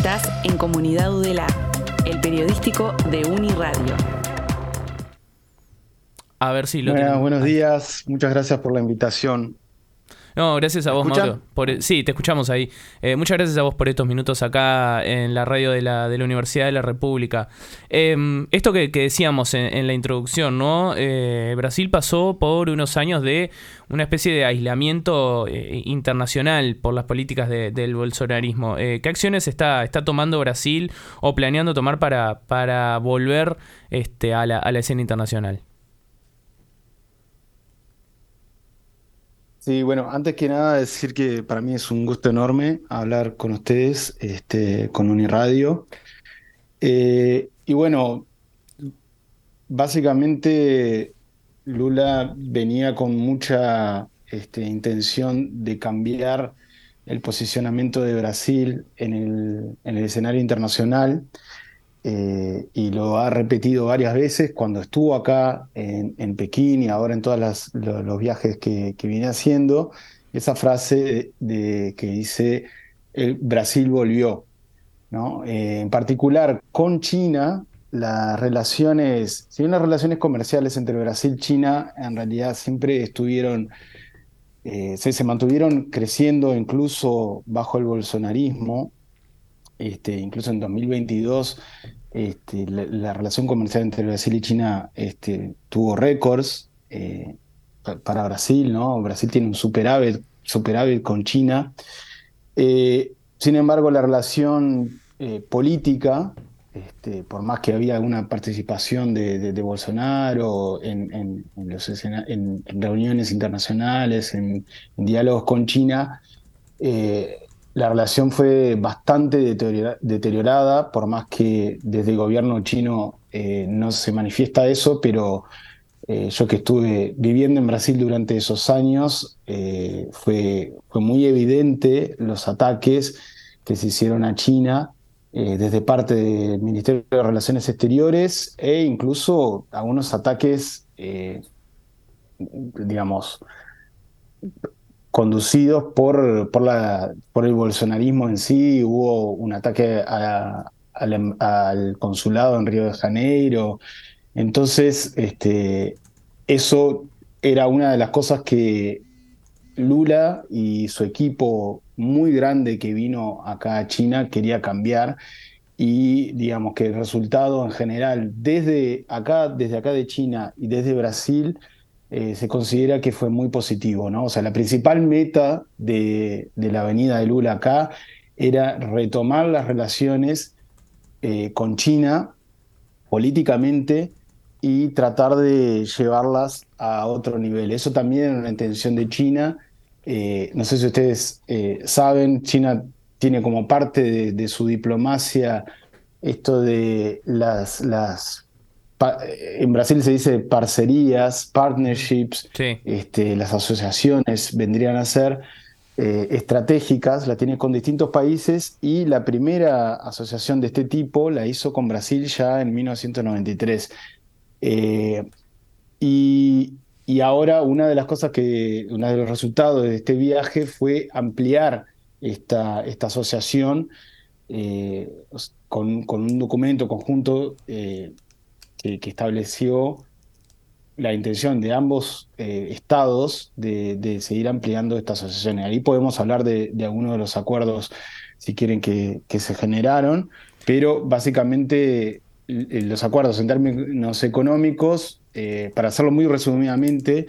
Estás en Comunidad UDELAR, el periodístico de Uniradio. A ver si lo Buenas, tenemos. buenos Ahí está. días, muchas gracias por la invitación. No, gracias a ¿Me vos, Mauro. escuchan? Sí, te escuchamos ahí. Muchas gracias a vos por estos minutos acá en la radio de la Universidad de la República. Esto que decíamos en la introducción, ¿no? Brasil pasó por unos años de una especie de aislamiento internacional por las políticas del bolsonarismo. ¿Qué acciones está tomando Brasil o planeando tomar para volver a la escena internacional? Sí, bueno, antes que nada decir que para mí es un gusto enorme hablar con ustedes, con Uniradio. Y bueno, básicamente Lula venía con mucha intención de cambiar el posicionamiento de Brasil en el escenario internacional. Y lo ha repetido varias veces cuando estuvo acá en Pekín y ahora en todos los viajes que viene haciendo, esa frase que dice el Brasil volvió, ¿no? En particular con China, las relaciones, si bien las relaciones comerciales entre Brasil y China en realidad siempre estuvieron, se mantuvieron creciendo incluso bajo el bolsonarismo. Incluso en 2022, la relación comercial entre Brasil y China tuvo récords para Brasil, ¿no? Brasil tiene un superávit con China. Sin embargo, la relación política, por más que había alguna participación de Bolsonaro en reuniones internacionales, en diálogos con China, eh, la relación fue bastante deteriorada, por más que desde el gobierno chino no se manifiesta eso, pero yo que estuve viviendo en Brasil durante esos años, fue muy evidente los ataques que se hicieron a China desde parte del Ministerio de Relaciones Exteriores e incluso algunos ataques, digamos, conducidos por el bolsonarismo en sí. Hubo un ataque al consulado en Río de Janeiro. Entonces, eso era una de las cosas que Lula y su equipo muy grande que vino acá a China quería cambiar. Y digamos que el resultado en general, desde acá de China y desde Brasil, se considera que fue muy positivo, ¿no? O sea, la principal meta de la venida de Lula acá era retomar las relaciones con China políticamente y tratar de llevarlas a otro nivel. Eso también era una intención de China. No sé si ustedes saben, China tiene como parte de su diplomacia esto de en Brasil se dice parcerías, Ujú. partnerships, Sí. las asociaciones vendrían a ser estratégicas, la tiene con distintos países y la primera asociación de este tipo la hizo con Brasil ya en 1993. Eh, y ahora uno de los resultados de este viaje fue ampliar esta asociación con un documento conjunto que estableció la intención de ambos estados de seguir ampliando esta asociación. Y ahí podemos hablar de algunos de los acuerdos, si quieren, que se generaron, pero básicamente los acuerdos en términos económicos, para hacerlo muy resumidamente,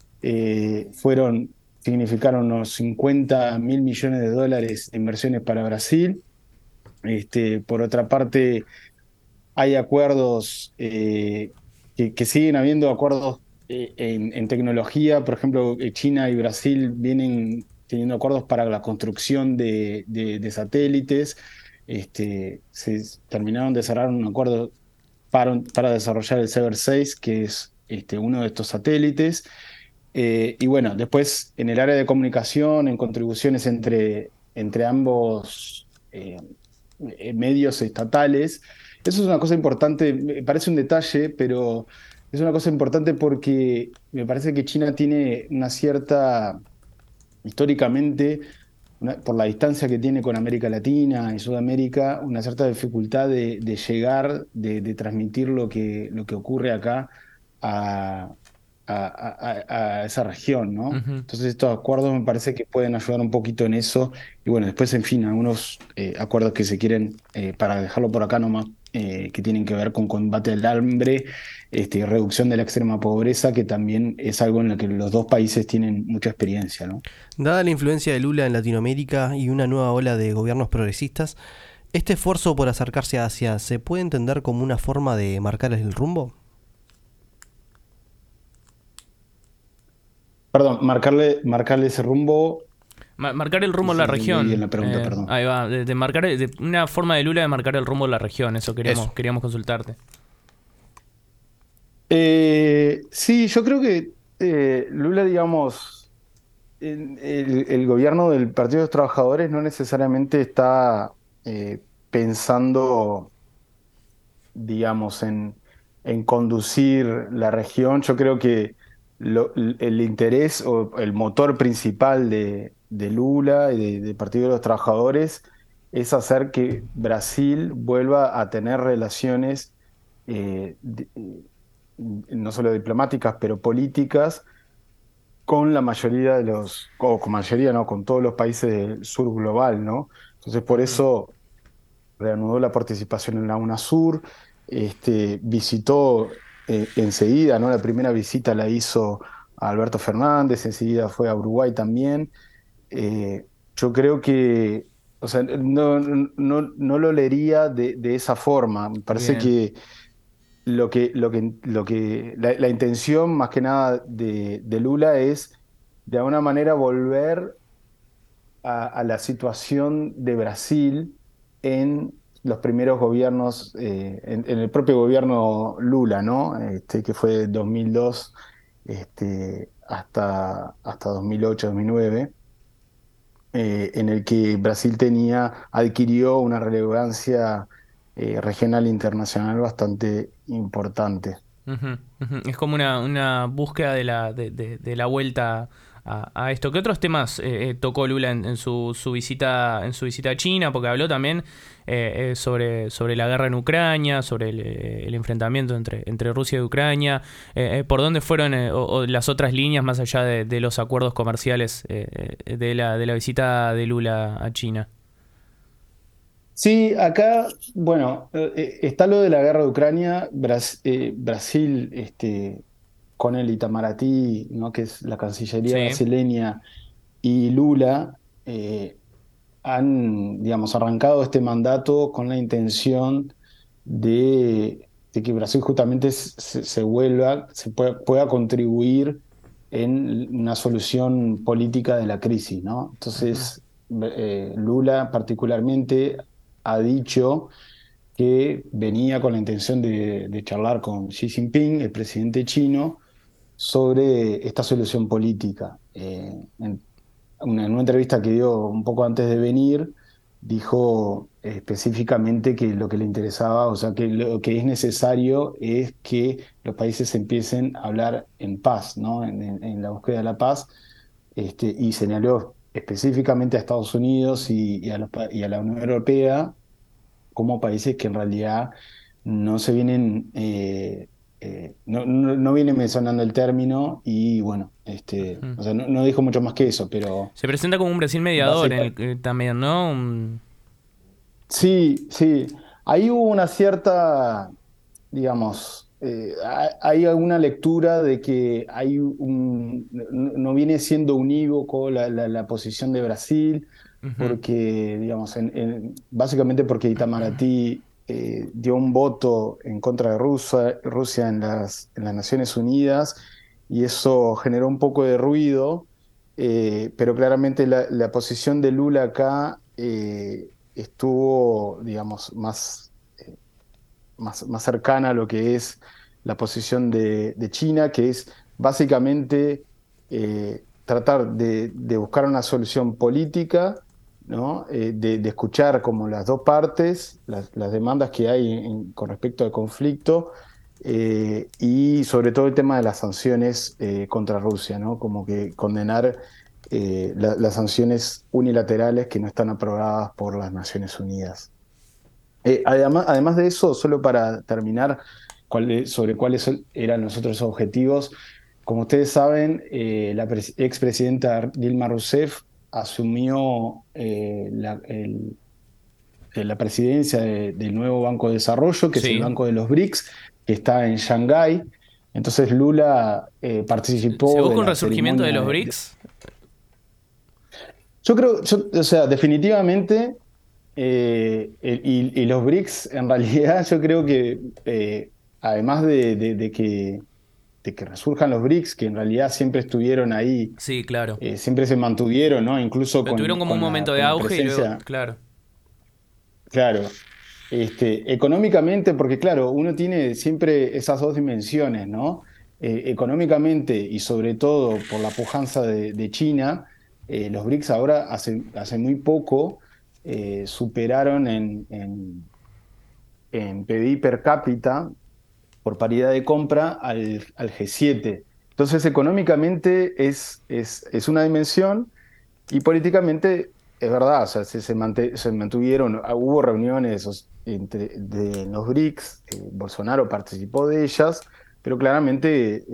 significaron unos 50.000 millones de dólares de inversiones para Brasil. Por otra parte, hay acuerdos, que siguen habiendo acuerdos en tecnología. Por ejemplo, China y Brasil vienen teniendo acuerdos para la construcción de satélites. Se terminaron de cerrar un acuerdo para desarrollar el Sever 6, que es uno de estos satélites. Y bueno, después en el área de comunicación, en contribuciones entre ambos medios estatales. Eso es una cosa importante, me parece un detalle, pero es una cosa importante porque me parece que China tiene históricamente, por la distancia que tiene con América Latina y Sudamérica, una cierta dificultad de llegar, de transmitir lo que ocurre acá a, a esa región, ¿no? Ujú. Entonces estos acuerdos me parece que pueden ayudar un poquito en eso. Y bueno, después, en fin, algunos acuerdos que se quieren, para dejarlo por acá nomás, que tienen que ver con combate al hambre, y reducción de la extrema pobreza, que también es algo en lo que los dos países tienen mucha experiencia, ¿no? Dada la influencia de Lula en Latinoamérica y una nueva ola de gobiernos progresistas, ¿este esfuerzo por acercarse a Asia se puede entender como una forma de marcar el rumbo? Perdón, marcarle ese rumbo. Marcar el No rumbo en sé si la entendí bien región. la pregunta, perdón. Ahí va, de marcar, de una forma de Lula de marcar el rumbo en la región. Eso Eso. queríamos consultarte. Sí, yo creo que Lula, digamos, el gobierno del Partido de los Trabajadores no necesariamente está pensando, digamos, en conducir la región. Yo creo que el interés o el motor principal de Lula y del Partido de los Trabajadores es hacer que Brasil vuelva a tener relaciones, no solo diplomáticas, pero políticas, con la mayoría de o con mayoría, no, con todos los países del sur global, ¿no? Entonces, por Ujú. eso reanudó la participación en la UNASUR, visitó enseguida, ¿no? La primera visita la hizo a Alberto Fernández, enseguida fue a Uruguay también. Eh, yo creo que, o sea, no lo leería de esa forma. Me parece Bien, que la intención más que nada de Lula es de alguna manera volver a la situación de Brasil en los primeros gobiernos, en el propio gobierno Lula, ¿no? Que fue de 2002 hasta 2008, 2009, en el que Brasil adquirió una relevancia regional e internacional bastante importante. ujú, ujú. Es como una búsqueda de la vuelta a esto. ¿Qué otros temas tocó Lula en su visita a China? Porque habló también sobre la guerra en Ucrania, sobre el enfrentamiento entre Rusia y Ucrania. ¿Por dónde fueron o las otras líneas más allá de los acuerdos comerciales de la visita de Lula a China? Sí, acá, bueno, está lo de la guerra de Ucrania, Brasil, con el Itamaraty, ¿no? Que es la Cancillería Sí. brasileña, y Lula, han, digamos, arrancado este mandato con la intención de que Brasil justamente se vuelva, pueda contribuir en una solución política de la crisis, ¿no? Ujú, Entonces, Lula particularmente ha dicho que venía con la intención de charlar con Xi Jinping, el presidente chino, sobre esta solución política. En una entrevista que dio un poco antes de venir, dijo específicamente que lo que le interesaba, o sea, que lo que es necesario es que los países empiecen a hablar en paz, ¿no? En la búsqueda de la paz, y señaló específicamente a Estados Unidos y a la Unión Europea como países que en realidad no se vienen, no vienen mencionando el término y bueno, ujú. o sea, no dijo mucho más que eso, pero Se presenta como un Brasil mediador básicamente, también, ¿no? sí, sí, ahí hubo una cierta, digamos, hay alguna lectura de que no viene siendo unívoco la posición de Brasil, Ujú, porque, digamos, básicamente porque Itamaraty dio un voto en contra de Rusia en las Naciones Unidas y eso generó un poco de ruido, pero claramente la posición de Lula acá estuvo, digamos, más cercana a lo que es la posición de China, que es básicamente tratar de buscar una solución política, ¿no? De escuchar como las dos partes, las demandas que hay con respecto al conflicto, y sobre todo el tema de las sanciones contra Rusia, ¿no? Como que condenar las sanciones unilaterales que no están aprobadas por las Naciones Unidas. Además de eso, solo para terminar sobre cuáles eran los otros objetivos, como ustedes saben, la expresidenta Dilma Rousseff asumió la presidencia del nuevo Banco de Desarrollo, que es el Sí. Banco de los BRICS, que está en Shanghái. Entonces Lula ¿Se participó de busca un la resurgimiento de ceremonia los BRICS? Yo creo, o sea, definitivamente, y los BRICS, en realidad, yo creo que además de que resurjan los BRICS, que en realidad siempre estuvieron ahí, Sí, claro. siempre se mantuvieron, ¿no? Incluso Pero tuvieron como un momento de con la auge y luego, presencia, claro. claro, económicamente, porque claro, uno tiene siempre esas dos dimensiones, ¿no? Económicamente y sobre todo por la pujanza de China, los BRICS ahora hace muy poco superaron en PBI per cápita por paridad de compra al G7. Entonces, económicamente es una dimensión y políticamente es verdad, o sea, se mantuvieron, hubo reuniones de los BRICS, Bolsonaro participó de ellas, pero claramente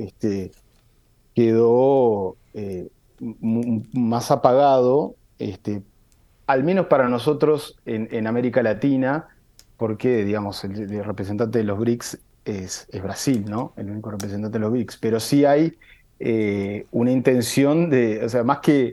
quedó más apagado, al menos para nosotros en América Latina, porque, digamos, el representante de los BRICS es Brasil, ¿no? El único representante de los BRICS, pero sí hay una intención o sea, más que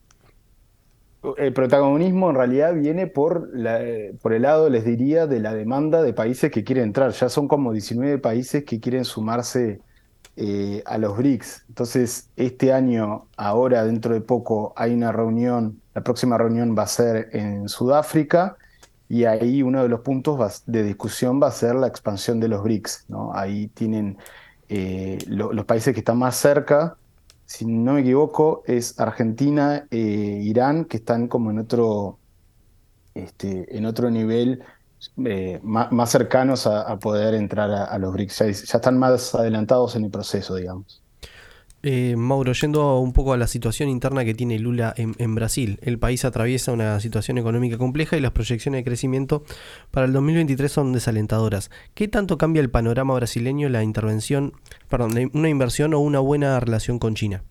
el protagonismo en realidad viene por el lado, les diría, de la demanda de países que quieren entrar. Ya son como 19 países que quieren sumarse a los BRICS. Entonces, este año, ahora, dentro de poco, hay una reunión, la próxima reunión va a ser en Sudáfrica, y ahí uno de los puntos de discusión va a ser la expansión de los BRICS, ¿no? Ahí tienen los países que están más cerca, si no me equivoco, es Argentina, Irán, que están como en otro nivel, más cercanos a poder entrar a los BRICS. Ya están más adelantados en el proceso, digamos. Mauro, yendo un poco a la situación interna que tiene Lula en Brasil. El país atraviesa una situación económica compleja y las proyecciones de crecimiento para el 2023 son desalentadoras. ¿Qué tanto cambia el panorama brasileño la intervención, perdón, una inversión o una buena relación con China?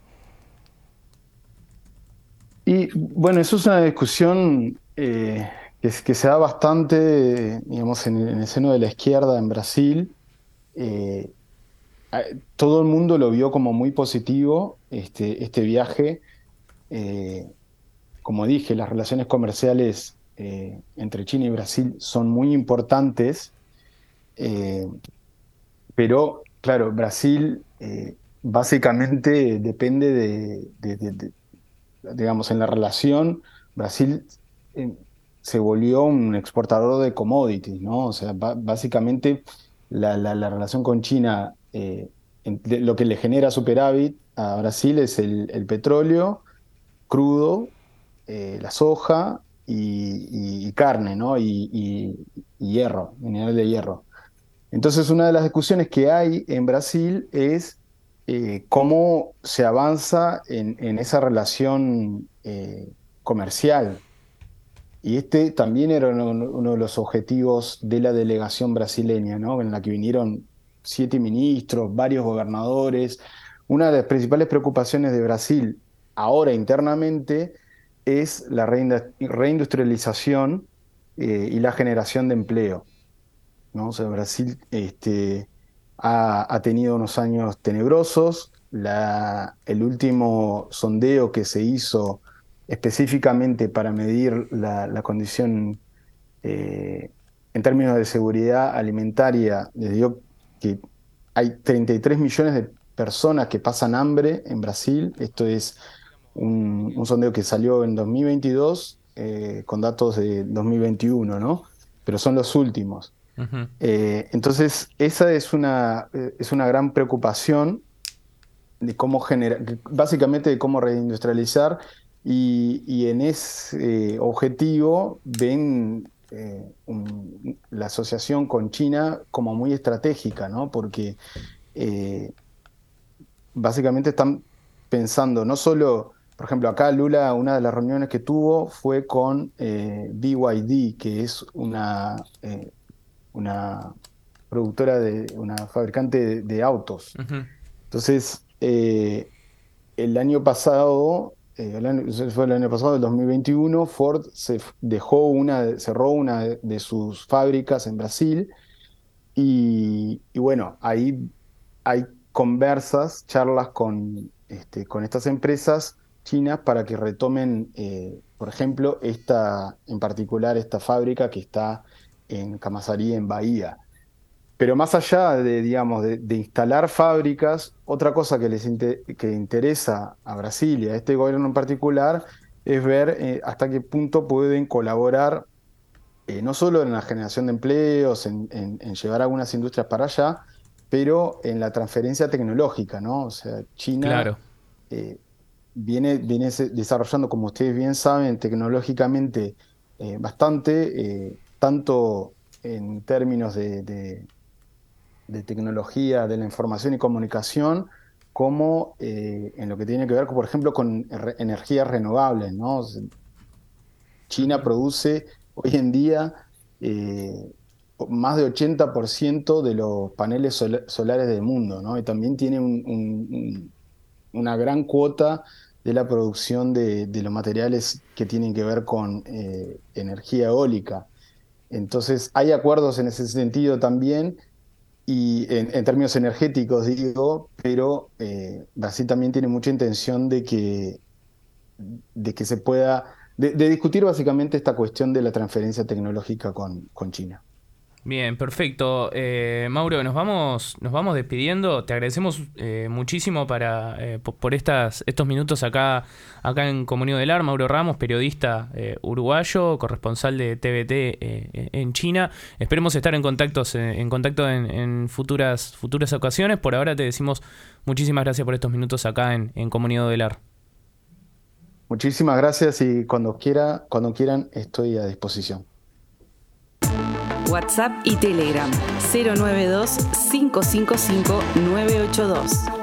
Y bueno, eso es una discusión que se da bastante, digamos, en el seno de la izquierda en Brasil. Eh, Todo el mundo lo vio como muy positivo, este viaje. Eh, Como dije, las relaciones comerciales entre China y Brasil son muy importantes, eh, pero claro, Brasil básicamente depende digamos, en la relación, Brasil eh, se volvió un exportador de commodities, ¿no? O sea, básicamente la relación con China, lo que le genera superávit a Brasil es el petróleo crudo, la soja y carne, ¿no? Y hierro, mineral de hierro. Entonces, una de las discusiones que hay en Brasil es cómo se avanza en esa relación comercial. Y este también era uno de los objetivos de la delegación brasileña, ¿no? En la que vinieron 7 ministros, varios gobernadores. Una de las principales preocupaciones de Brasil ahora internamente es la reindustrialización y la generación de empleo, ¿no? O sea, Brasil ha tenido unos años tenebrosos. El último sondeo que se hizo específicamente para medir la condición en términos de seguridad alimentaria les dio que hay 33 millones de personas que pasan hambre en Brasil. Esto es un sondeo que salió en 2022 con datos de 2021, ¿no? Pero son los últimos. Ujú. Entonces, esa es una gran preocupación de cómo básicamente de cómo reindustrializar, y en ese objetivo ven la asociación con China como muy estratégica, ¿no? Porque eh, básicamente están pensando no solo, por ejemplo, acá Lula, una de las reuniones que tuvo fue con BYD, que es una productora, una fabricante de autos. Ujú. Entonces, el año pasado, fue el año pasado, el 2021, Ford cerró una de sus fábricas en Brasil y bueno, ahí hay charlas con estas empresas chinas para que retomen, por ejemplo, en particular esta fábrica que está en Camaçari, en Bahía. Pero más allá digamos, de instalar fábricas, otra cosa que interesa a Brasil y a este gobierno en particular es ver hasta qué punto pueden colaborar, no solo en la generación de empleos, en llevar algunas industrias para allá, pero en la transferencia tecnológica, ¿no? O sea, China Claro. eh, viene desarrollando, como ustedes bien saben, tecnológicamente bastante, tanto en términos de tecnología de la información y comunicación, como en lo que tiene que ver, por ejemplo, con energías renovables, ¿no? China Ujú. produce hoy en día eh, más de 80% de los paneles solares del mundo, ¿no? Y también tiene una gran cuota de la producción de los materiales que tienen que ver con energía eólica. Entonces, hay acuerdos en ese sentido también, y en términos energéticos digo, pero Brasil también tiene mucha intención de que se pueda, de discutir básicamente esta cuestión de la transferencia tecnológica con China. Bien, perfecto. Mauro, nos vamos despidiendo. Te agradecemos muchísimo por estos minutos acá en Comunidad del Ar. Mauro Ramos, periodista uruguayo, corresponsal de TVT en China. Esperemos estar en contacto en futuras ocasiones. Por ahora te decimos muchísimas gracias por estos minutos acá en Comunidad del Ar. Muchísimas gracias y cuando quieran estoy a disposición. WhatsApp y Telegram 092 555 982.